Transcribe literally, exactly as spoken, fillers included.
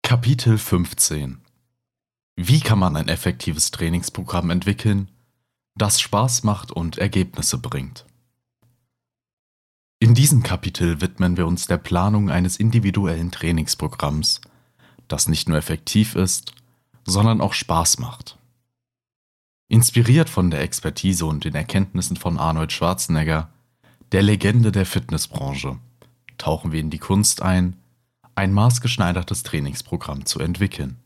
Kapitel fünfzehn. Wie kann man ein effektives Trainingsprogramm entwickeln, das Spaß macht und Ergebnisse bringt? In diesem Kapitel widmen wir uns der Planung eines individuellen Trainingsprogramms, das nicht nur effektiv ist, sondern auch Spaß macht. Inspiriert von der Expertise und den Erkenntnissen von Arnold Schwarzenegger, der Legende der Fitnessbranche, tauchen wir in die Kunst ein, ein maßgeschneidertes Trainingsprogramm zu entwickeln.